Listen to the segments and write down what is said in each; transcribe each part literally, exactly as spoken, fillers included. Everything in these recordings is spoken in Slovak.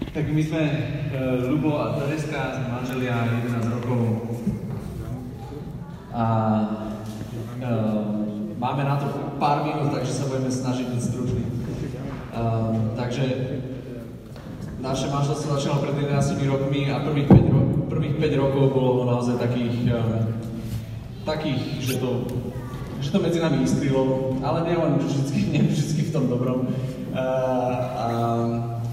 Tak my sme, uh, Ľubo a Tereska, sme manželia jedenásť rokov a uh, máme na to pár minút, takže sa budeme snažiť byť stručný. Uh, takže naše manželstvo začalo pred jedenástimi rokmi a prvých päť, ro- prvých päť rokov bolo naozaj takých, uh, takých, že to, že to medzi nami iskrilo, ale nielen vždycky, nie vždycky v tom dobrom. Uh, uh,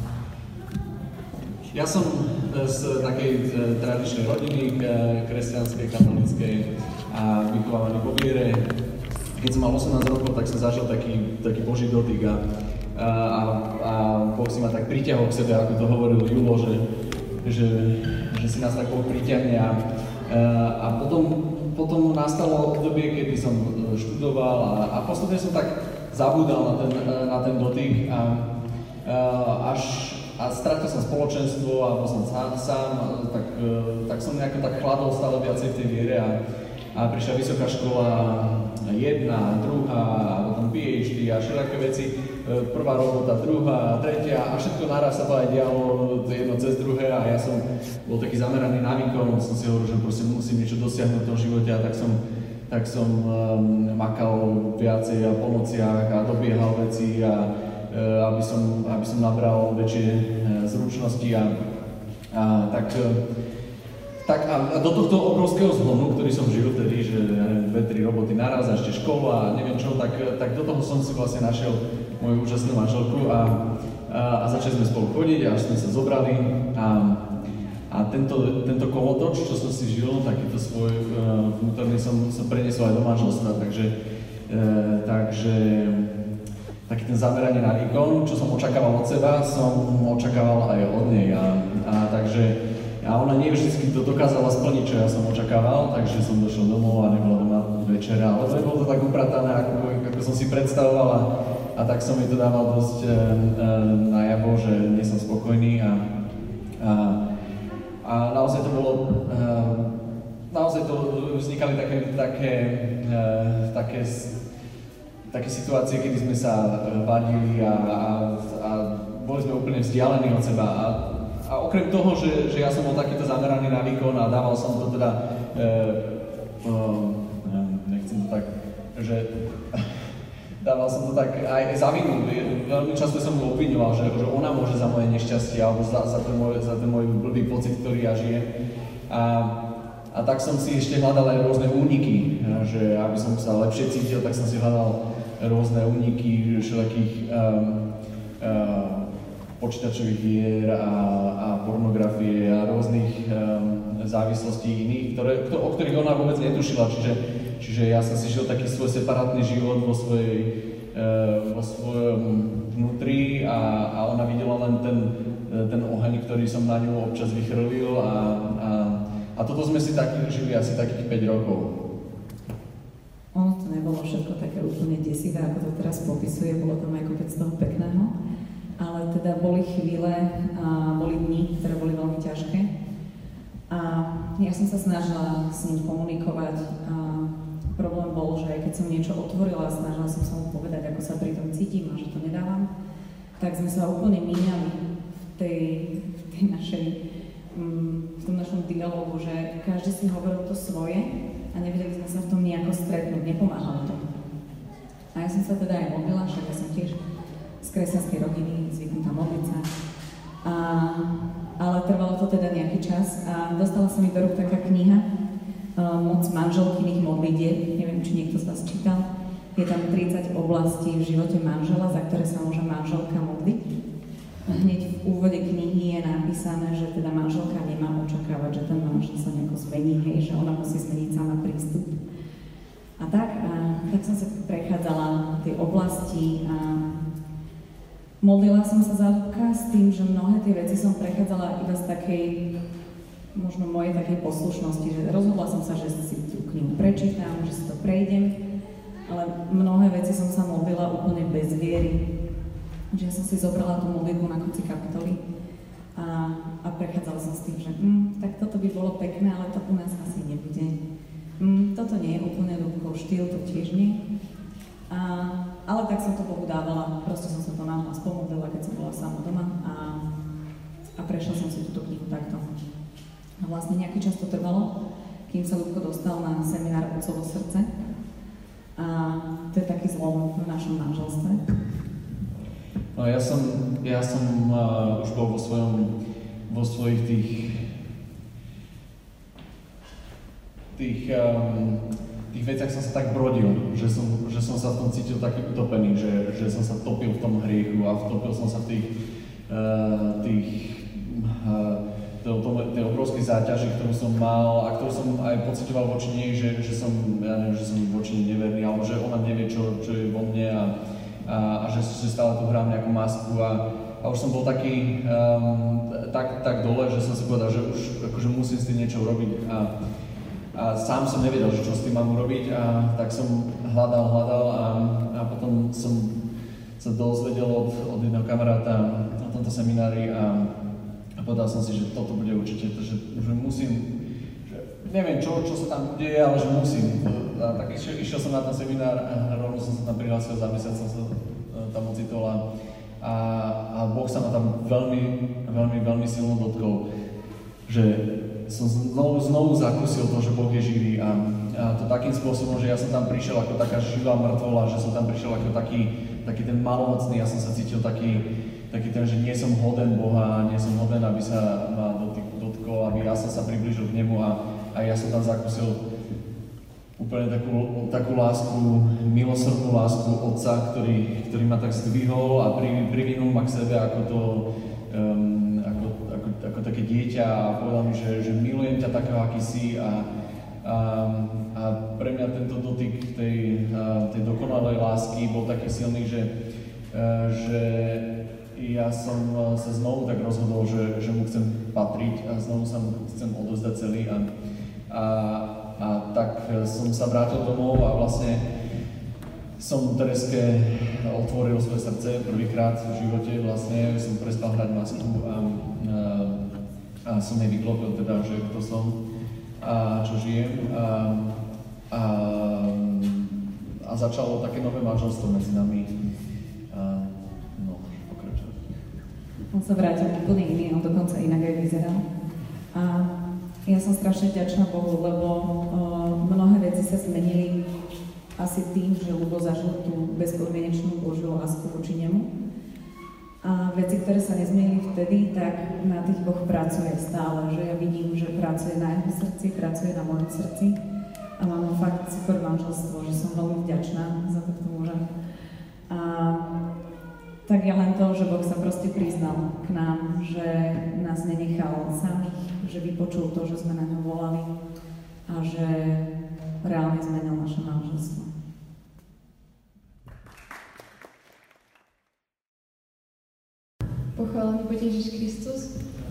Ja som z takej tradičnej rodiny, kresťanskej, katolíckej a vychovávaný po viere. Keď som mal osemnásť rokov, tak som zažil taký, taký Boží dotyk a, a, a Boh si ma tak priťahol k sebe, ako to hovoril Julo, že, že, že si nás tak Boh priťahne. A, a potom, potom nastalo obdobie, kedy som študoval a, a postupne som tak zabúdal na ten, na ten dotyk a, a až A strátil som spoločenstvo a bol som sám, sám tak, tak som nejako tak chladol stále viacej v tej viere a, a prišla vysoká škola jedna, druhá, a potom PhD a všelijaké veci, prvá robota, druhá, tretia a všetko naraz sa to aj dialo jedno cez druhé a ja som bol taký zameraný na výkon, som si hovoril, že proste musím niečo dosiahnuť v tom živote a tak som, tak som um, makal viacej a po nociach a dobiehal veci a Aby som, aby som nabral väčšie zručnosti a, a tak, tak a do tohto obrovského zhonu, ktorý som žil vtedy, že dve, tri roboty naraz a ešte škola a neviem čo, tak, tak do toho som si vlastne našiel moju úžasnú manželku a, a, a začali sme spolu chodiť a až sme sa zobrali a, a tento, tento kolotoč, čo som si žil, takýto svoj uh, vnútorný som, som preniesol aj do manželstva, takže, uh, takže taký ten zameranie na výkon, čo som očakával od seba, som očakával aj od nej a, a takže a ona nie vždy to dokázala splniť, čo ja som očakával, takže som došiel domov a nebola doma večera, ale nebolo to tak upratané, ako, ako som si predstavoval a, a tak som jej to dával dosť e, e, najavo, že nie som spokojný a, a, a naozaj to bolo, e, naozaj to vznikali také, také, e, také také situácie, kedy sme sa vadili a, a, a boli sme úplne vzdialení od seba. A, a okrem toho, že, že ja som bol takýto zameraný na výkon a dával som to teda, e, e, nechcem to tak, že dával som to tak aj za vinu. Veľmi často som ho obviňoval, že, že ona môže za moje nešťastie alebo za, za, ten môj, za ten môj blbý pocit, ktorý ja žijem. A, a tak som si ešte hľadal aj rôzne úniky, že aby som sa lepšie cítil, tak som si hľadal rôzne úniky všelijakých um, uh, počítačových hier a, a pornografie a rôznych um, závislostí iných, ktoré, o ktorých ona vôbec netušila. Čiže, čiže ja som si žil taký svoj separátny život vo, svojej, uh, vo svojom vnútri a, a ona videla len ten, ten oheň, ktorý som na ňu občas vychrlil a, a, a toto sme si tak žili asi takých päť rokov. Ono to nebolo všetko také úplne desivé, ako to teraz popisuje, bolo tam aj kopec toho pekného, ale teda boli chvíle a boli dni, ktoré boli veľmi ťažké a ja som sa snažila s ním komunikovať a problém bol, že aj keď som niečo otvorila a snažila som sa mu povedať, ako sa pri tom cítim a že to nedávam, tak sme sa úplne míňali v tej, v tej našej, v tom našom dialogu, že každý si hovoril to svoje a nevedeli sme sa v tom nejako stretnúť, nepomáhalo tomu. A ja som sa teda aj modlila, však ja som tiež z kresťanskej rodiny, zvyknutá modliť sa. A, ale trvalo to teda nejaký čas a dostala sa mi do rúk taká kniha uh, Moc manželkyných modlitieb, neviem, či niekto z vás čítal. Je tam tridsať oblastí v živote manžela, za ktoré sa môže manželka modliť. Hneď v úvode knihy je napísané, že teda manželka nemá očakávať, že ten manžel sa nejako zmení, hej, že ona musí zmeniť sama prístup. A tak, a tak som sa prechádzala tie oblasti a modlila som sa za Ľubka s tým, že mnohé tie veci som prechádzala iba z takej, možno mojej takej poslušnosti, že rozhodla som sa, že si tú knihu prečítam, že si to prejdem, ale mnohé veci som sa modlila úplne bez viery. Že ja som si zobrala tú modlitbu na konci kapitoly a, a prechádzala som s tým, že mm, tak toto by bolo pekné, ale to u nás asi nebude. Mm, toto nie je úplne Ľubkov štýl, to tiež nie. A, ale tak som to Bohu dávala, proste som sa to nahlas pomodlila, keď som bola sama doma a, a prešla som si túto knihu takto. A vlastne nejaký čas to trvalo, kým sa Ľudko dostal na seminár Otcovo srdce. A to je taký zlom v našom manželstve. No ja som, ja som uh, už bol vo svojom, vo svojich tých tých, um, tých veciach som sa tak brodil, že som, že som sa v tom cítil taký utopený, že, že som sa topil v tom hriechu a vtopil som sa v tých, uh, tých uh, tej obrovskej záťaži, ktorú som mal a ktorú som aj pocitoval voči nej, že, že som, ja neviem, že som voči nej neverný, alebo že ona nevie, čo, čo je vo mne a, a, a že, že stále tu hrám nejakú masku a, a už som bol taký um, tak, tak dole, že som si povedal, že už akože musím s tým niečo urobiť a, a sám som nevedel, že čo s tým mám urobiť a tak som hľadal, hľadal a, a potom som sa dozvedel od, od jedného kamaráta na tomto seminári a A povedal som si, že toto bude určite to, že, že musím, že neviem čo, čo sa tam deje, ale že musím. A tak išiel, išiel som na ten seminár a rovno som sa tam prihlásil, za mesiac som sa tam ocitol a, a, a Boh sa ma tam veľmi, veľmi, veľmi silno dotkol, že som znovu, znovu zakúsil to, že Boh je živý a, a to takým spôsobom, že ja som tam prišiel ako taká živá mŕtvola, že som tam prišiel ako taký, taký ten malomocný, ja som sa cítil taký, taký ten, že nie som hoden Boha, nie som hoden, aby sa ma dotkol, aby ja som sa priblížil k nemu a, a ja som tam zakúsil úplne takú, takú lásku, milosrdnú lásku Otca, ktorý, ktorý ma tak zdvihol a pri, privinul ma k sebe ako to, um, ako, ako, ako také dieťa a povedal mi, že, že milujem ťa takého, aký si a, a, a pre mňa tento dotyk tej, tej dokonalej lásky bol taký silný, že, že ja som sa znovu tak rozhodol, že, že mu chcem patriť a znovu sa mu chcem odozdať celý a, a, a tak som sa vrátil domov a vlastne som Tereske otvoril svoje srdce prvýkrát v živote, vlastne som prestal hrať masku a, a, a som jej vyklopil teda, že kto som a čo žijem a, a, a začalo také nové manželstvo medzi nami. A, On sa vrátil úplne iný, on dokonca inak aj vyzeral. A ja som strašne vďačná Bohu, lebo uh, mnohé veci sa zmenili asi tým, že Ľubo zažil tú bezpodmienečnú Božiu lásku voči nemu. A veci, ktoré sa nezmenili vtedy, tak na tých Boh pracuje stále, že ja vidím, že pracuje na jeho srdci, pracuje na mojom srdci a máme fakt super manželstvo, že som veľmi vďačná za tohto muža. A tak je len to, že Boh sa proste priznal k nám, že nás nenechal samých, že vypočul to, že sme na ňo volali a že reálne zmenil naše manželstvo. Pochválený buď Ježiš Kristus.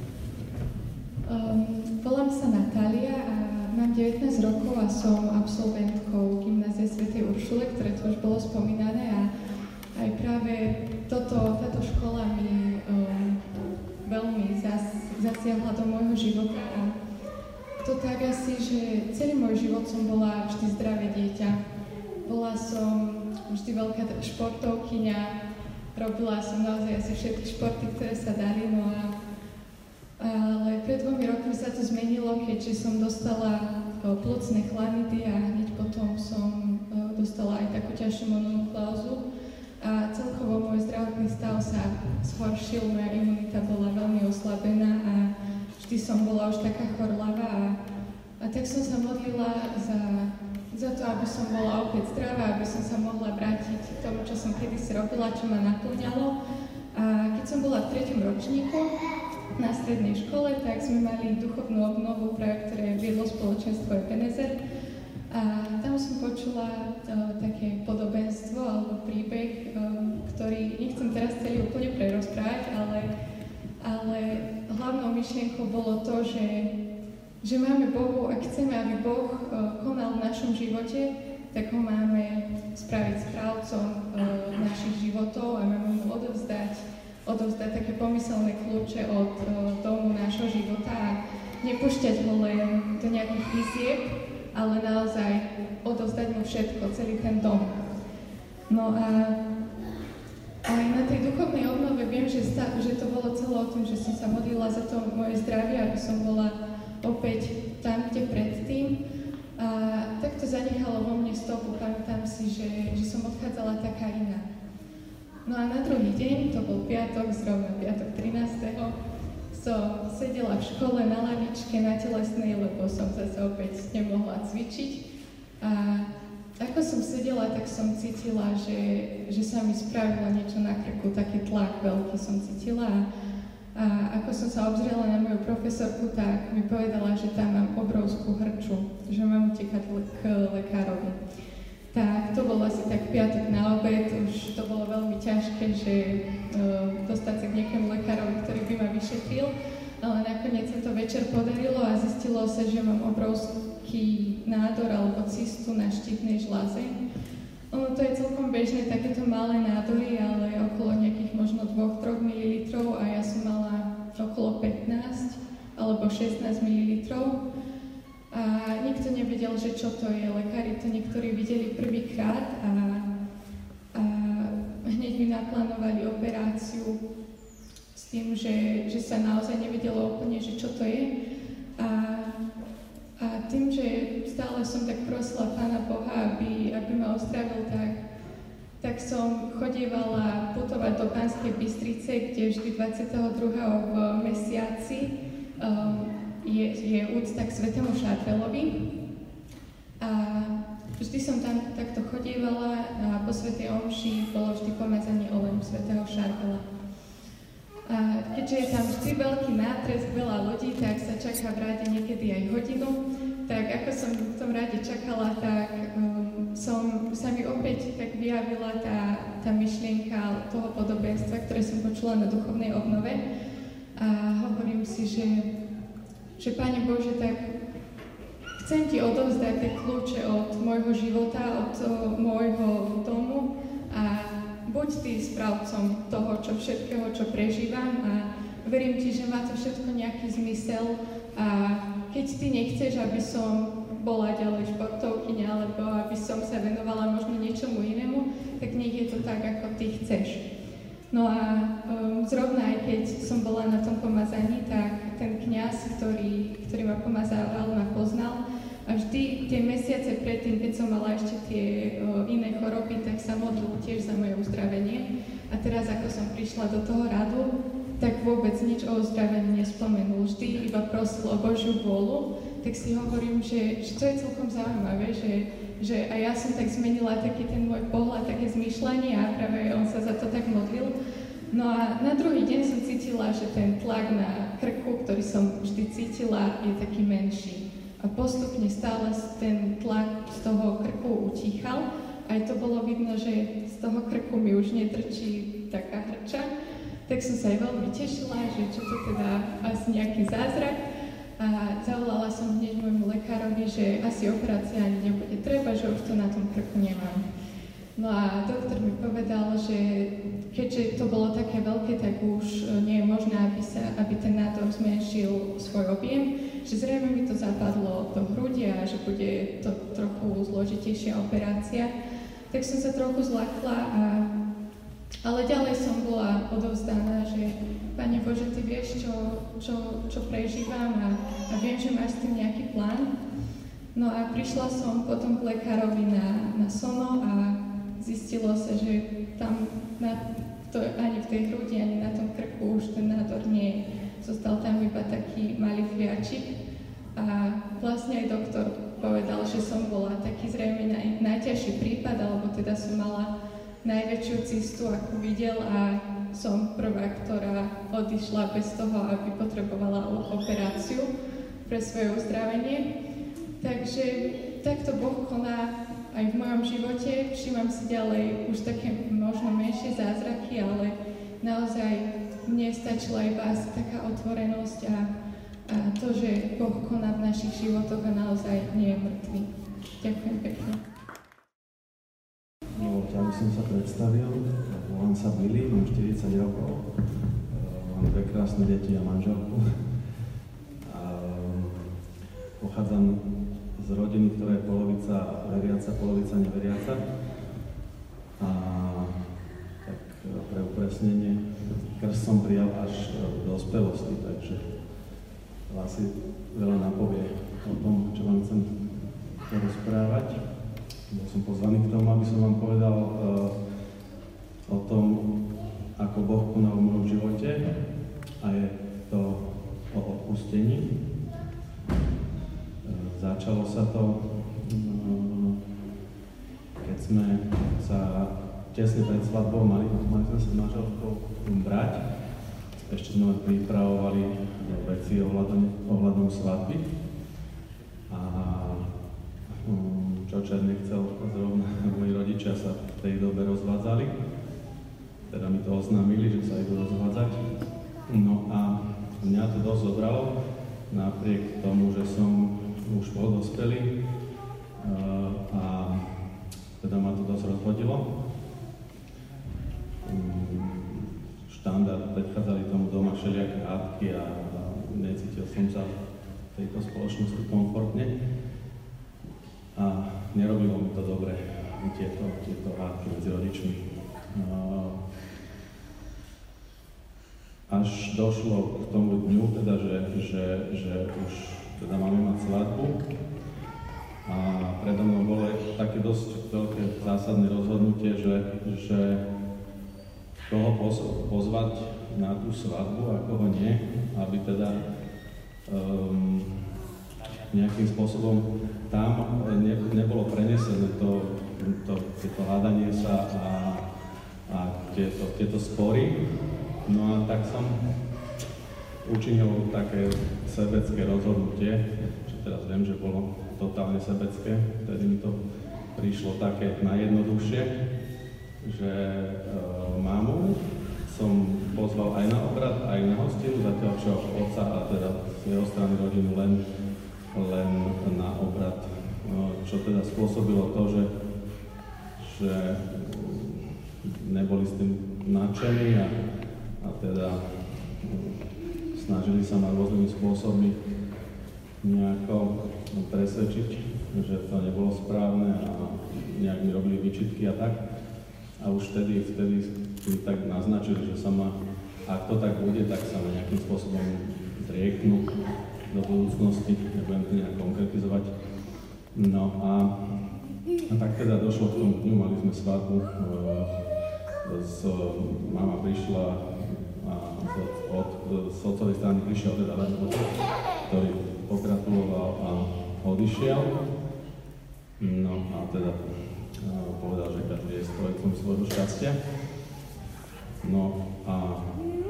Um, volám sa Natália a mám devätnásť rokov a som absolventkou gymnázia svätej Uršule, ktoré tu už bolo spomínané a aj práve toto, táto škola mi um, veľmi zas, zasiahla do môjho života a to tak asi, že celý môj život som bola vždy zdravé dieťa. Bola som vždy veľká športovkyňa, robila som naozaj asi všetky športy, ktoré sa dali, no a ale pred dvomi rokmi sa to zmenilo, keďže som dostala o, plocné chlamidy a hneď potom som o, dostala aj takú ťažšiu mononukleózu. A celkovo môj zdravotný stav sa zhoršil, moja imunita bola veľmi oslabená a vždy som bola už taká chorlavá a, a tak som sa modlila za, za to, aby som bola opäť zdravá, aby som sa mohla vrátiť k tomu, čo som kedysi robila, čo ma naplňalo. A keď som bola v treťom ročníku na strednej škole, tak sme mali duchovnú obnovu, práve ktoré viedlo spoločenstvo Ebenezer. A tam som počula uh, také podobenstvo alebo príbeh, um, ktorý nechcem teraz celý úplne prerozprávať, ale, ale hlavnou myšlienkou bolo to, že, že máme Bohu, ak chceme, aby Boh uh, konal v našom živote, tak ho máme spraviť správcom uh, našich životov a máme mu odovzdať, odovzdať také pomyselné kľúče od uh, domu nášho života a nepúšťať ho len do nejakých izieb, ale naozaj odovzdať mu všetko, celý ten dom. No a aj na tej duchovnej obnove viem, že, sta- že to bolo celé o tom, že som sa modlila za to moje zdravie, aby som bola opäť tam, kde predtým. A tak to zanechalo vo mne stopu. Pamätám si, že, že som odchádzala taká iná. No a na druhý deň, to bol piatok, zrovna piatok trinásteho som sedela v škole na lavičke na telesnej, lebo som zase opäť nemohla cvičiť. A ako som sedela, tak som cítila, že, že sa mi spravilo niečo na krku, taký tlak veľký som cítila. A ako som sa obzrela na moju profesorku, tak mi povedala, že tam mám obrovskú hrču, že mám utekať k lekárovi. Tak to bolo asi tak piatok na obed, už to bolo veľmi ťažké, že uh, dostať sa k nejakému lekárovi, ktorý by ma vyšetril, ale nakoniec sa to večer podarilo a zistilo sa, že mám obrovský nádor alebo cystu na štítnej žľaze. Ono to je celkom bežné, takéto malé nádory, ale okolo nejakých možno dva až tri mililitrov a ja som mala okolo pätnásť alebo šestnásť mililitrov. A nikto nevedel, že čo to je. Lekári to niektorí videli prvýkrát a, a hneď mi naplánovali operáciu s tým, že, že sa naozaj nevedelo úplne, že čo to je. A, a tým, že stále som tak prosila Pána Boha, aby, aby ma ozdravil, tak, tak som chodievala putovať do Banskej Bystrice, kde vždy dvadsiateho druhého v mesiaci um, Je, je úcta k svätému Šártelovi. A vždy som tam takto chodievala a po svätej omši bolo vždy pomazanie olejom svätého Šártela. A keďže je tam vždy veľký nátresk, veľa ľudí, tak sa čaká v rade niekedy aj hodinu. Tak ako som v tom rade čakala, tak um, som, sa mi opäť tak vyjavila tá, tá myšlienka toho podobenstva, ktoré som počula na duchovnej obnove. A hovorím si, že že Pane Bože, tak chcem Ti odovzdať tie kľúče od môjho života, od môjho domu a buď Ty správcom toho, čo všetkého, čo prežívam a verím Ti, že má to všetko nejaký zmysel a keď Ty nechceš, aby som bola ďalej športovkyňa alebo aby som sa venovala možno niečomu inému, tak nech je to tak, ako Ty chceš. No a um, zrovna aj keď som bola na tom pomazaní, tak ten kňaz, ktorý, ktorý ma pomazával, ma poznal a vždy tie mesiace predtým, keď som mala ešte tie uh, iné choroby, tak sa modlil tiež za moje uzdravenie. A teraz, ako som prišla do toho radu, tak vôbec nič o uzdravení nespomenul. Vždy iba prosil o Božiu vôľu, tak si hovorím, že, že to je celkom zaujímavé, že že aj ja som tak zmenila taký ten môj pohľad, také zmýšľanie a práve on sa za to tak modlil. No a na druhý deň som cítila, že ten tlak na krku, ktorý som vždy cítila, je taký menší. A postupne stále ten tlak z toho krku utíchal. Aj to bolo vidno, že z toho krku mi už netrčí taká hrča. Tak som sa aj veľmi tešila, že čo to teda asi nejaký zázrak. A zavolala som hneď môjmu lekárovi, že asi operácia ani nebude treba, že už to na tom krku nemám. No a doktor mi povedal, že keďže to bolo také veľké, tak už nie je možné, aby, sa, aby ten nádor zmenšil svoj objem, že zrejme mi to zapadlo do hrudi a že bude to trochu zložitejšia operácia. Tak som sa trochu zľakla, a, ale ďalej som bola odovzdaná, že Pane Bože, Ty vieš, čo, čo, čo prežívam a, a viem, že máš s tým nejaký plán. No a prišla som potom k lekárovi na, na sono a zistilo sa, že tam na to, ani v tej hrudi, ani na tom krku už ten nádor nie je. Zostal tam iba taký malý fliačik a vlastne aj doktor povedal, že som bola taký zrejme naj, najťažší prípad, alebo teda som mala najväčšiu cystu, ako videl a som prvá, ktorá odišla bez toho, aby potrebovala operáciu pre svoje uzdravenie. Takže takto Boh koná aj v mojom živote. Všímam si ďalej už také možno menšie zázraky, ale naozaj mne stačila iba asi taká otvorenosť a, a to, že Boh koná v našich životoch a naozaj nie je mŕtvý. Ďakujem pekne. No, ja by som sa predstavil. Volám sa Billy, mám štyridsať rokov. Mám dve krásne deti a manželku. A pochádzam z rodiny, ktorá je polovica veriaca, polovica neveriaca. A tak pre pokresnenie. Krst som prijal až v dospelosti, takže to asi veľa napovie o tom, čo vám chcem rozprávať. Bol som pozvaný k tomu, aby som vám povedal uh, o tom, ako Boh konal v mojom živote, a je to o odpustení. Uh, začalo sa to, uh, keď sme sa tesne pred svadbou mali, mali sme sa manželkou brať. Ešte sme pripravovali veci ohľadom, ohľadom svadby. A um, čo čer nechcel, zrovna moji rodičia sa v tej dobe rozvádzali. Teda mi to oznámili, že sa idú rozvádzať. No a mňa to dosť zobralo, napriek tomu, že som už bol dospelý. Uh, a teda ma to dosť rozhodilo. Štandard, predchádzali tomu doma všelijaké hádky a, a necítil som sa v tejto spoločnosti komfortne a nerobilo mi to dobre tieto, tieto hádky medzi rodičmi. Až došlo k tomu dňu, teda, že, že, že už teda máme mať svadbu a predo mnou bolo také dosť veľké zásadné rozhodnutie, že, že koho pozvať na tú svadbu a koho nie, aby teda um, nejakým spôsobom tam ne, nebolo prenesené to, to, to hádanie sa a, a tieto, tieto spory. No a tak som učinil také sebecké rozhodnutie, čo teraz viem, že bolo totálne sebecké, vtedy mi to prišlo také najjednoduchšie, že e, mamu som pozval aj na obrad, aj na hostinu, zatiaľ čo otca a teda z jeho strany rodinu len, len na obrad. No, čo teda spôsobilo to, že, že neboli s tým nadšení a, a teda snažili sa ma rôznymi spôsobmi nejako presvedčiť, že to nebolo správne a nejak mi robili výčitky a tak. A už vtedy, vtedy mi tak naznačili, že sa ma, ak to tak bude, tak sa ma nejakým spôsobom zrieknú do budúcnosti, nebudem to nejak konkretizovať. No a, a tak teda došlo k tomu dňu, mali sme svadbu, z, mama prišla a z, od, z otcovej strany prišiel teda len otec, ktorý pogratuloval a odišiel. No a teda povedal, že každý je strojcom svojho šťastia. No a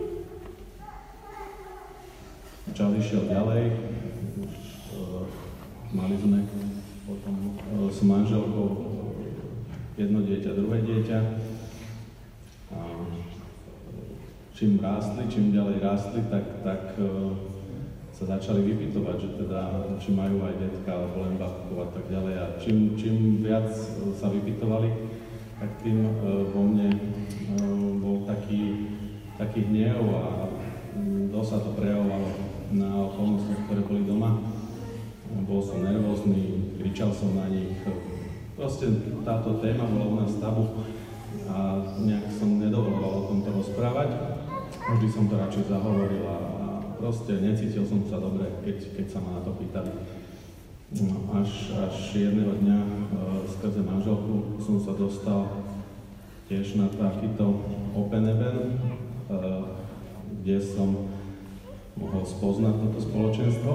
čas išiel ďalej. Už uh, mali sme potom uh, s manželkou jedno dieťa, druhé dieťa. A čím rástli, čím ďalej rástli, tak, tak uh, sa začali vypytovať, že teda, či majú aj detka, alebo len babku a tak ďalej. A čím, čím viac sa vypytovali, tak tým e, vo mne e, bol taký, taký hnev a dosť sa to prejavovalo na okolnostiach, ktoré boli doma. Bol som nervózny, kričal som na nich. Proste táto téma bola u nás tabu a nejak som nedovoloval o tomto rozprávať. Vždy som to radšej zahovoril a proste necítil som sa dobre, keď, keď sa ma na to pýtali. No, až, až jedného dňa e, skrze manželku som sa dostal tiež na takýto open event, e, kde som mohol spoznať toto spoločenstvo.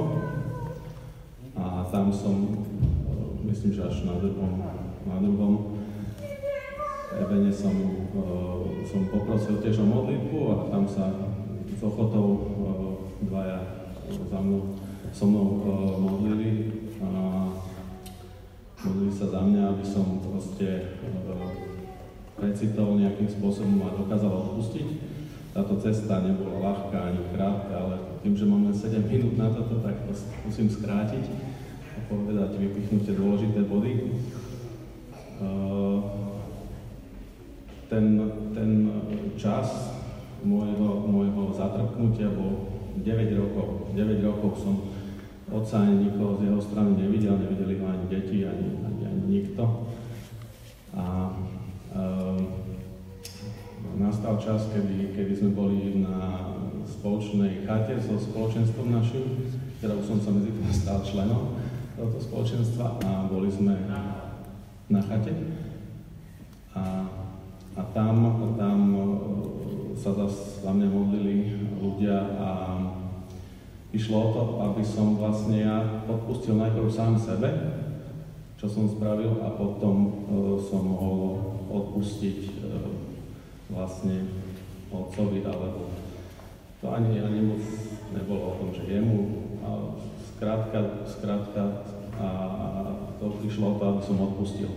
A tam som, e, myslím, že až na druhom, na druhom evene som, e, som poprosil tiež o modlitbu a tam sa s ochotou e, dvaja za mnou, so mnou uh, modlili a modlili sa za mňa, aby som proste uh, precitol nejakým spôsobom a dokázal odpustiť. Táto cesta nebola ľahká ani krátka, ale tým, že mám len sedem minút na toto, tak to musím skrátiť a povedať, vypichnúť tie dôležité body. Uh, ten, ten čas môjho, môjho zatrpnutia bol deväť rokov. deväť rokov som otca ani nikoho z jeho strany nevidel, nevideli ho ani deti, ani, ani, ani nikto. A um, nastal čas, kedy, kedy sme boli na spoločnej chate so spoločenstvom našim, teda už som sa medzi tým stal členom tohto spoločenstva a boli sme na chate. A, a tam, tam sa zase za mňa modlili ľudia a išlo o to, aby som vlastne ja odpustil najprv sám sebe, čo som spravil, a potom uh, som mohol odpustiť uh, vlastne otcovi, alebo to ani, ani moc nebolo o tom, že jemu, ale skrátka, skrátka a, a to išlo o to, aby som odpustil.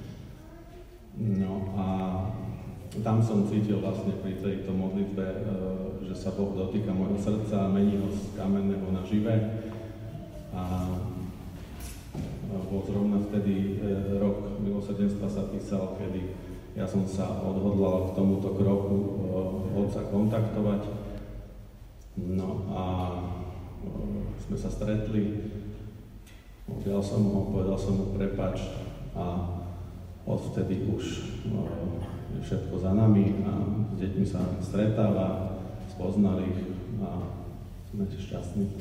No a tam som cítil vlastne pri tejto modlitbe, uh, že sa Boh dotýka môjho srdca a mení ho z kamenného na živé. A bol zrovna vtedy e, rok milosrdenstva sa písal, kedy ja som sa odhodlal k tomuto kroku e, otca kontaktovať. No a e, sme sa stretli, objal som ho, povedal som mu prepáč a odvtedy už e, je všetko za nami a s deťmi sa stretáva, spoznali ich a sme šťastní.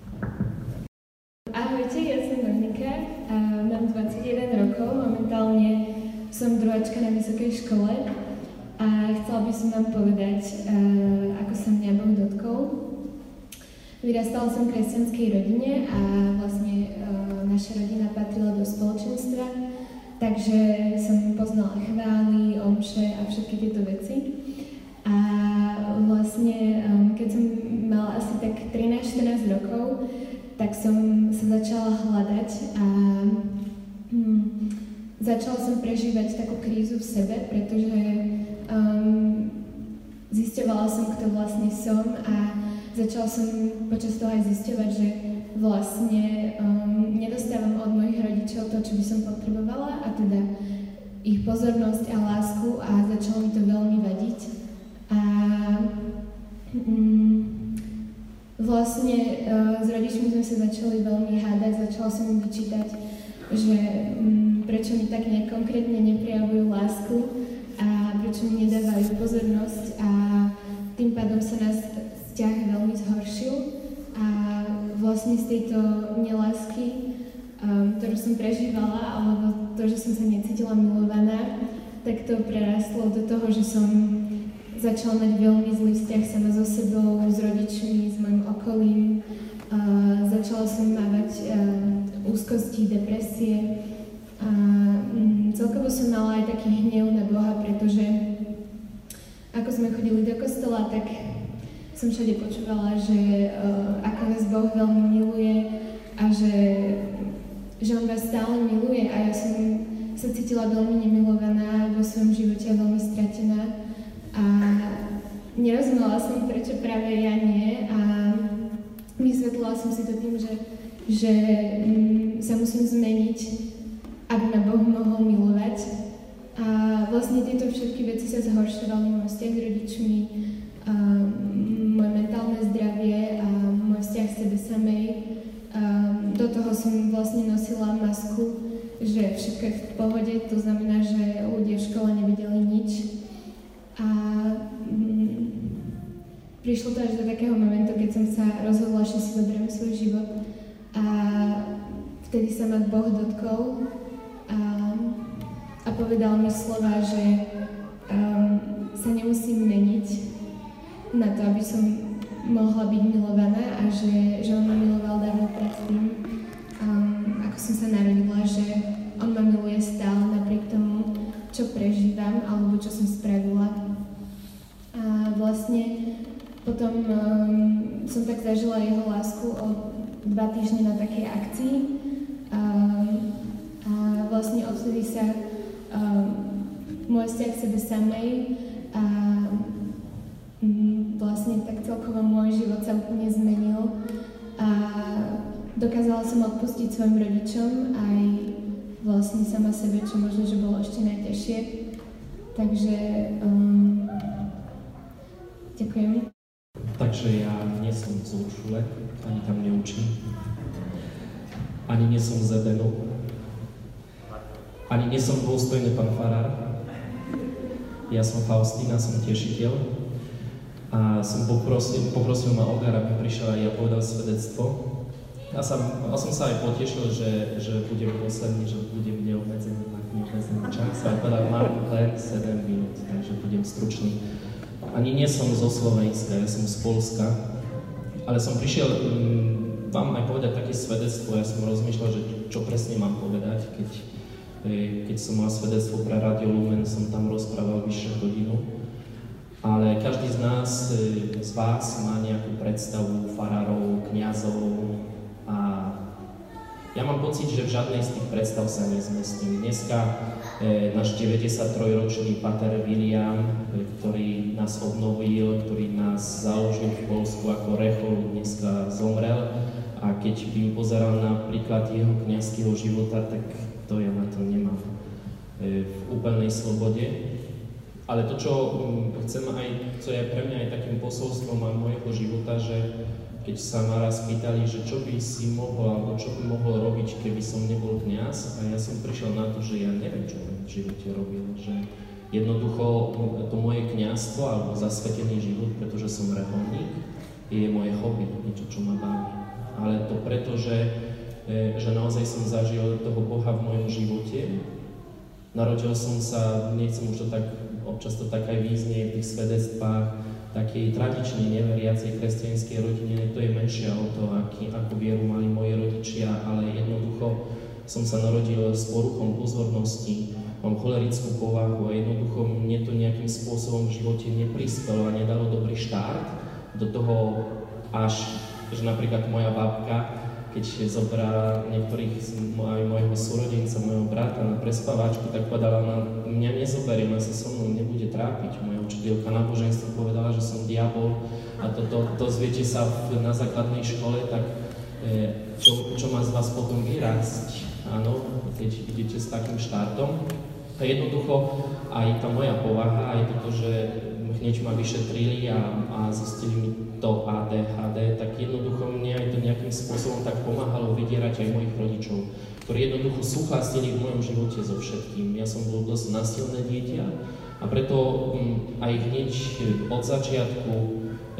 Ahojte, ja som Dominika a mám dvadsaťjeden rokov, momentálne som druháčka na vysokej škole a chcela by som vám povedať, uh, ako sa mňa Boh dotkol. Vyrastala som v kresťanskej rodine a vlastne uh, naša rodina patrila do spoločenstva, takže som poznala chvály, omše a všetky tieto veci. A vlastne, um, keď som mala asi tak trinásť štrnásť rokov, tak som sa začala hľadať a hm, začala som prežívať takú krízu v sebe, pretože um, zisťovala som, kto vlastne som a začala som počas toho aj zisťovať, že vlastne um, nedostávam od mojich rodičov to, čo by som potrebovala, a teda ich pozornosť a lásku, a začalo mi to veľmi vadiť. A um, Vlastne uh, s rodičmi sme sa začali veľmi hádať, začala som im vyčítať, že um, prečo mi tak nekonkrétne neprejavujú lásku a prečo mi nedávajú pozornosť, a tým pádom sa nás vzťah veľmi zhoršil a vlastne z tejto nelásky, um, ktorú som prežívala, alebo to, že som sa necítila milovaná, tak to prerastlo do toho, že som začala mať veľmi zlý vzťah sama so sebou, s rodičmi, s mojim okolím. Uh, začala som mávať uh, úzkosti, depresie. A um, celkovo som mala aj taký hnev na Boha, pretože ako sme chodili do kostola, tak som všade počúvala, že uh, ako nás Boh veľmi miluje a že, že On vás stále miluje, a ja som sa cítila veľmi nemilovaná vo svojom živote a veľmi stratená. A nerozumela som, prečo práve ja nie, a vysvetlila som si to tým, že, že mm, sa musím zmeniť, aby ma Boh mohol milovať. A vlastne tieto všetky veci sa zhoršovali, môj vzťah s rodičmi, a moje mentálne zdravie a môj vzťah s sebe samej. A do toho som vlastne nosila masku, že všetko je v pohode, to znamená, že ľudia v škole nevideli nič. A mm, prišlo to až do takého momentu, keď som sa rozhodla, že si zoberiem svoj život, a vtedy sa ma Boh dotkol a, a povedal mi slova, že um, sa nemusím meniť na to, aby som mohla byť milovaná, a že, že On ma miloval dávno predtým, um, ako som sa narodila, že On ma miluje stále napriek tomu, čo prežívam alebo čo som spravila. A vlastne potom um, som tak zažila Jeho lásku o dva týždne na takej akcii. Um, a vlastne odtedy sa um, môj vzťah k sebe samej a um, vlastne tak celkovo môj život sa úplne zmenil. A dokázala som odpustiť svojim rodičom aj vlastne sama sebe, čo možno, že bolo ešte najťažšie. Takže um, ďakujem. Takže ja nie som z Uršule, ani tam neučím. Ani nie som z Edenu. Ani nie som dôstojný pán farár. Ja som Faustína, som tešiteľ a som poprosil, poprosil ma Ogar, aby prišiel aj ja povedal svedectvo. Ja, sa, ja som sa aj potešil, že, že budem posledný, že budem neobmedzený, tak neobmedzený čas. A povedal, mám len sedem minút, takže budem stručný. Ani nie som zo Slovenska, ja som z Poľska, ale som prišiel um, vám aj povedať také svedectvo. Ja som rozmýšľal, že čo presne mám povedať, keď, keď som mal svedectvo pre Radio Lumen, som tam rozprával vyššie hodinu. Ale každý z nás, z vás má nejakú predstavu farárov, kňazov a ja mám pocit, že v žiadnej z tých predstav sa nezmestím. Dneska e, náš deväťdesiattrojročný pater William, e, ktorý nás obnovil, ktorý nás založil v Poľsku ako rechol, dneska zomrel a keď by pozeral napríklad jeho kňazského života, tak to ja na to nemám e, v úplnej slobode. Ale to, čo chcem aj, čo je pre mňa aj takým posolstvom aj môjho života, že keď sa ma raz pýtali, že čo by si mohol, alebo čo by mohol robiť, keby som nebol kňaz, a ja som prišiel na to, že ja neviem, čo by v živote robil, že jednoducho to moje kňazstvo, alebo zasvetený život, pretože som reholník, je moje hobby, niečo, čo ma baví. Ale to preto, že, že naozaj som zažil toho Boha v mojom živote. Narodil som sa, nechcem už to tak, občas to tak aj význie v tých svedectvách, takej tradičnej neveriacej kresťanskej rodine, to je menšia o to, aký, akú vieru mali moji rodičia, ale jednoducho som sa narodil s poruchom pozornosti, mám cholerickú povahu a jednoducho mne to nejakým spôsobom v živote neprispelo a nedalo dobrý štart. Do toho až, že napríklad moja babka, keď zobrala niektorých aj môjho súrodenca, môjho brata na prespávačku, tak povedala, na mňa nezoberie, ma sa so mnou nebude trápiť. Moja učiteľka náboženstva povedala, že som diabol a toto to, dozviete sa v, na základnej škole, tak e, čo, čo má z vás potom vyrásť, áno, keď idete s takým štartom. A jednoducho aj tá moja povaha, aj toto, že hneď ma vyšetrili a, a zistili mi to á dé há dé, tak jednoducho mne aj to nejakým spôsobom tak pomáhalo vydierať aj mojich rodičov, ktorí jednoducho súhlasili v mojom živote so všetkým. Ja som bol dosť násilné dieťa a preto m, aj hneď od začiatku e,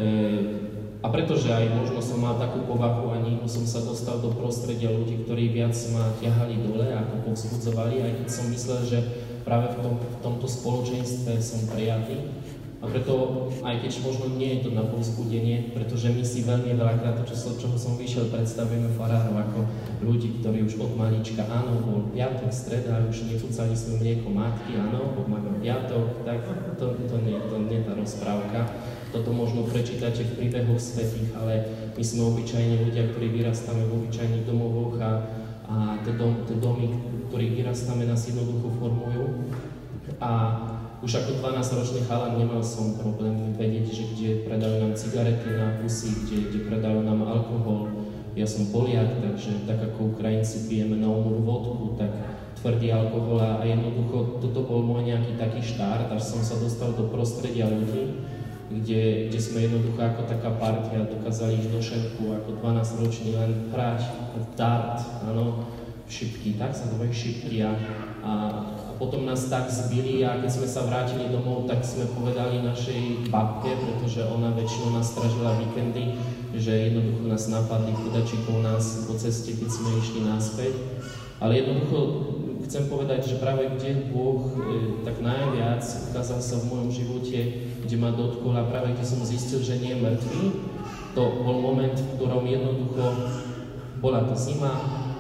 a pretože aj možno som mal takú povahu a niekto som sa dostal do prostredia ľudí, ktorí viac ma ťahali dole ako povzbudzovali, aj keď som myslel, že práve v, tom, v tomto spoločenstve som prijatý. A preto, aj keď možno nie je to na povzbudenie, pretože my si veľmi veľakrát to, čo, čoho som vyšiel, predstavujeme farárov ako ľudí, ktorí už od malička, áno, bol piatok, streda, už nefúcali sme mlieko matky, áno, pomágal piatok, tak to, to, nie, to nie je tá rozprávka. Toto možno prečítate v príbehoch svätých, ale my sme obyčajní ľudia, ktorí vyrastáme v obyčajných domovoch a, a tie, dom, tie domy, ktorých vyrastáme, nás jednoducho formujú. A už ako dvanásťročný chalan nemal som problém vedieť, že kde predajú nám cigarety na kusy, kde, kde predajú nám alkohol. Ja som Poliak, takže tak ako Ukrajinci pijeme na umor vodku, tak tvrdý alkohol a jednoducho toto bol môj nejaký taký štart, až som sa dostal do prostredia ľudí, kde, kde sme jednoducho ako taká partia dokázali ísť do šenku ako dvanásťroční len hrať dart, áno, šipky, tak sa to hovorí šipky a, a potom nás tak zbili a keď sme sa vrátili domov, tak sme povedali našej babke, pretože ona väčšinou nás stražila víkendy, že jednoducho nás napadli chudačikov nás po ceste, keď sme išli naspäť. Ale jednoducho chcem povedať, že práve kde Boh e, tak najviac ukázal sa v mojom živote, kde ma dotkol a práve kde som zistil, že nie je mŕtvý, to bol moment, v ktorom jednoducho bola to zima,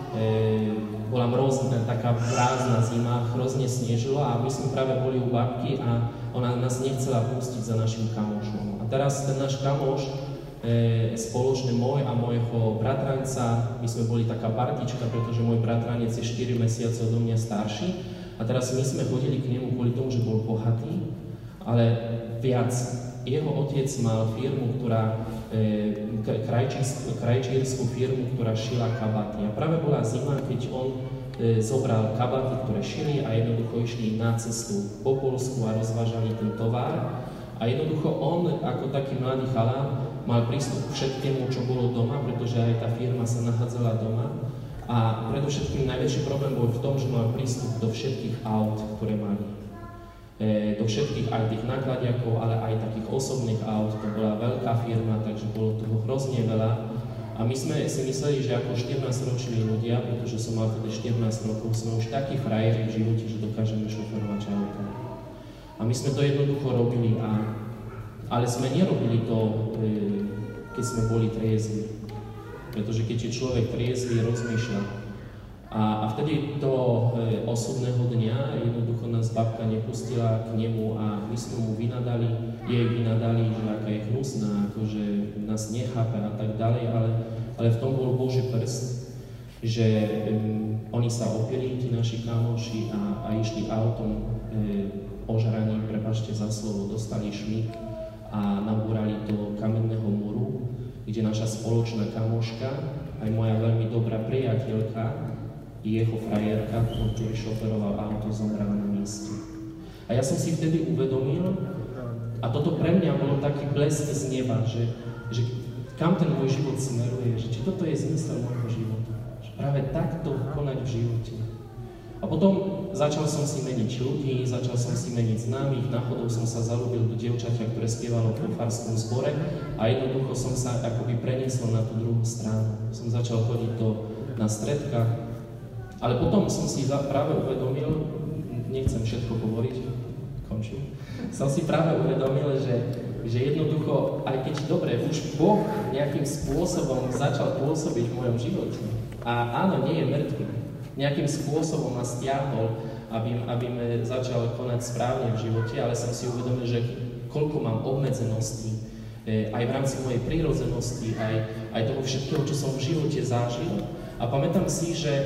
e, bola mrozná, taká prázdna zima, hrozne snežilo a my sme práve boli u babky a ona nás nechcela pustiť za našim kamošom. A teraz ten náš kamoš, e, spoločne môj a môjho bratranca, my sme boli taká partička, pretože môj bratranec je štyri mesiace odo mňa starší a teraz my sme chodili k nemu kvôli tomu, že bol bohatý, ale viac. Jeho otec mal firmu, ktorá e, krajčírskú, krajčírskú firmu, ktorá šila kabaty. A práve bola zima, keď on e, zobral kabaty, ktoré šili a jednoducho išli na cestu po Poľsku a rozvážali ten tovar. A jednoducho on, ako taký mladý chalán, mal prístup k všetkému, čo bolo doma, pretože aj tá firma sa nachádzala doma. A predovšetkým najväčší problém bol v tom, že mal prístup do všetkých aut, ktoré mali. do všetkých aj tých nákladiakov, ale aj takých osobných aut. To bola veľká firma, takže bolo toho hrozne veľa. A my sme si mysleli, že ako štrnásťroční ľudia, pretože som mal teda štrnásť rokov, sme už takí frajeri v živote, že dokážeme šoferovať auto. A my sme to jednoducho robili, a, ale sme nerobili to, keď sme boli triezvi. Pretože keď je človek triezvy, rozmýšľa. A, a vtedy toho e, osudného dňa jednoducho nás babka nepustila k nemu a my sme mu vynadali, jej vynadali, že aká je hnusná, akože nás nechápe a tak ďalej, ale, ale v tom bol Boží prst, že um, oni sa opili, tí naši kamoši, a, a išli autom e, ožraní, prepáčte za slovo, dostali šmík a nabúrali do kamenného múru, kde naša spoločná kamoška, aj moja veľmi dobrá priateľka, jeho frajerka, ktorý šoferoval auto, zomrela na mieste. A ja som si vtedy uvedomil, a toto pre mňa bolo taký blesk z neba, že, že kam ten môj život smeruje, že či toto je zmysel môjho života, že práve takto konať v živote. A potom začal som si meniť ľudí, začal som si meniť známych, náhodou som sa zalúbil do dievčaťa, ktoré spievalo v farskom zbore, a jednoducho som sa akoby preniesol na tú druhú stranu. Som začal chodiť do, na stredka. Ale potom som si práve uvedomil, nechcem všetko hovoriť, končím, som si práve uvedomil, že, že jednoducho, aj keď dobre, už Boh nejakým spôsobom začal pôsobiť v mojom živote, a áno, nie je mŕtvy, nejakým spôsobom ma stiahol, aby, aby ma začal konať správne v živote, ale som si uvedomil, že koľko mám obmedzeností, aj v rámci mojej prírodzenosti, aj, aj toho všetkého, čo som v živote zažil. A pamätám si, že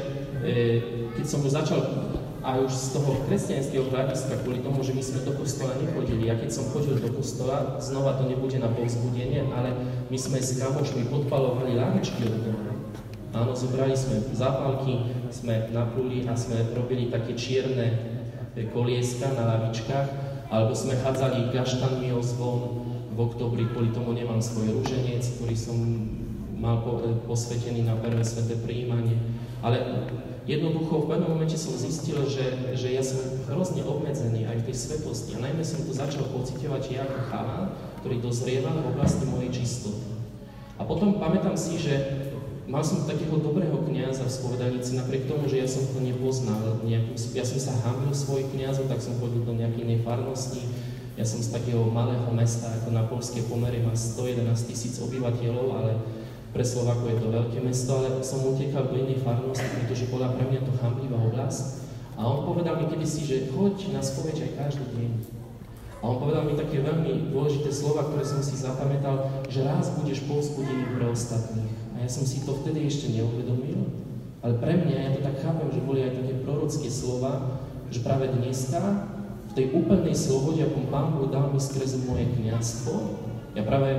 keď som už začal aj už z toho kresťanského hľadiska, kvôli tomu, že my sme do kostola nechodili, ja keď som chodil do kostola, znova to nebude na povzbudenie, ale my sme s kamošmi podpalovali lavičky od domu. Áno, zobrali sme zápalky, sme napluli a sme robili také čierne kolieska na lavičkách, alebo sme hádzali gaštanmi o zvon. V oktobri, kvôli tomu nemám svoj ruženec, ktorý som mal posvetený na prvé sväté prijímanie. Ale jednoducho v jednom momente som zistil, že, že ja som hrozne obmedzený aj v tej svetosti. A najmä som to začal pociťovať ja ako chalan, ktorý dozrieval v oblasti mojej čistoty. A potom pamätám si, že mal som takého dobrého kňaza v spovedanici, napriek tomu, že ja som to nepoznal. Nejakým, ja som sa hanbil svojich kňazov, tak som chodil do nejakej inej farnosti. Ja som z takého malého mesta, ako na poľské pomery, má sto jedenásť tisíc obyvateľov, ale pre Slovákov je to veľké mesto, ale som utekal do inej farnosti, pretože bola pre mňa to hanblivá oblasť. A on povedal mi kedysi, že choď na spoveď aj každý deň. A on povedal mi také veľmi dôležité slova, ktoré som si zapamätal, že raz budeš povzbudený pre ostatných. A ja som si to vtedy ešte neuvedomil, ale pre mňa, ja to tak chápem, že boli aj také prorocké slova, že práve dneska, v tej úplnej slobode, ako Pán Boh dal mi skrze moje kňazstvo, ja práve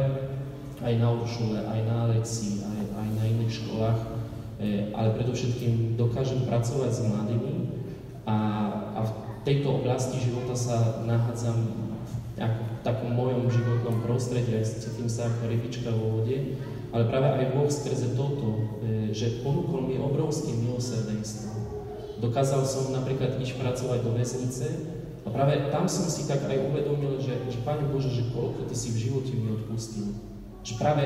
aj na Uršule, aj na Alexii, aj, aj na iných školách, e, ale predovšetkým dokážem pracovať s mladými a, a v tejto oblasti života sa nachádzam ako v takom mojom životnom prostredí, aj cítim sa ako rybička vo vode, ale práve aj Boh skrze toto, e, že ponúkol mi obrovské milosrdenstvo. Dokázal som napríklad ísť pracovať do väznice a práve tam som si tak aj uvedomil, že, že Pane Bože, že koľko Ty si v živote mi odpustil. Že práve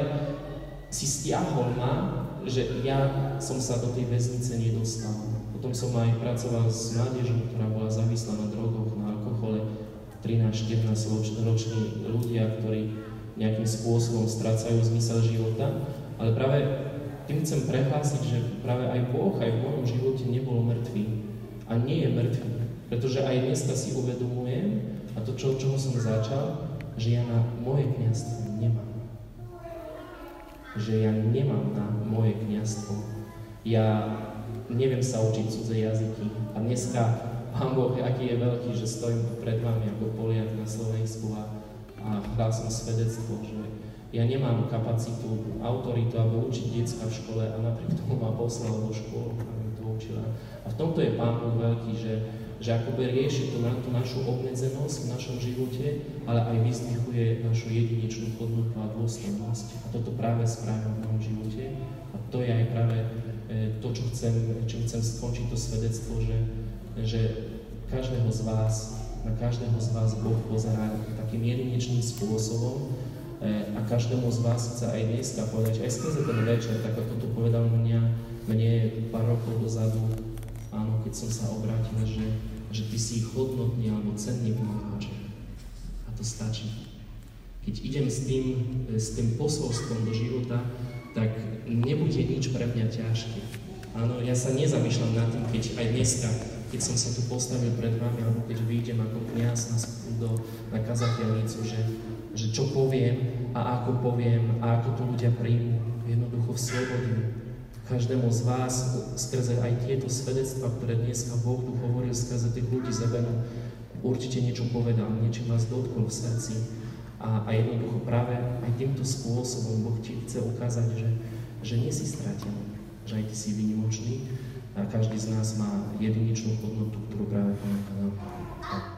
si stiahol ma, že ja som sa do tej väznice nedostal. Potom som aj pracoval s mládežou, ktorá bola závislá na drogoch, na alkohole, trinásť štrnásť roční ľudia, ktorí nejakým spôsobom strácajú zmysel života. Ale práve tým chcem prehlásiť, že práve aj Boh aj v mojom živote nebol mŕtvý. A nie je mŕtvý. Pretože aj dneska si uvedomujem, a to, čo, čoho som začal, že ja na moje kňazstvo nemám. Že ja nemám na moje kňazstvo. Ja neviem sa učiť cudze jazyky. A dneska Pán Boh, aký je veľký, že stojím pred vami ako Poliak na Slovensku a, a dal som svedectvo, že ja nemám kapacitu, autoritu, aby učiť decka v škole a napriek tomu ma poslal do škôl, aby to učila. A v tomto je Pán Boh veľký, že že akoby rieši tú, tú našu obmedzenosť v našom živote, ale aj vyzdvihuje našu jedinečnú hodnotu a dôstojnosť. A toto práve spravia v mojom živote. A to je aj práve e, to, čo chcem, čím chcem skončiť to svedectvo, že, že každého z vás na každého z vás Boh pozerá takým jedinečným spôsobom a každému z vás chce aj dneska povedať, aj skrze ten večer, tak ako to povedal mňa, mne pár rokov dozadu, áno, keď som sa obrátil, že, že ty si hodnotný alebo cenný v mojich očiach. A to stačí. Keď idem s tým, s tým posolstvom do života, tak nebude nič pre mňa ťažké. Áno, ja sa nezamýšľam nad tým, keď aj dneska, keď som sa tu postavil pred vami, alebo keď vyjdem ako kňaz na, do, na kazateľnicu, že, že čo poviem a ako poviem a ako to ľudia príjmu, jednoducho v slobode. Každému z vás, skrze aj tieto svedectvá, ktoré dneska Boh tu hovoril, skrze tých ľudí z Ebenu, určite niečo povedal, niečo vás dotkol v srdci. A, a jednoducho práve aj týmto spôsobom Boh ti chce ukázať, že, že nie si stratený, že aj ty si výnimočný a každý z nás má jedinečnú hodnotu, ktorú práve ponúka nám.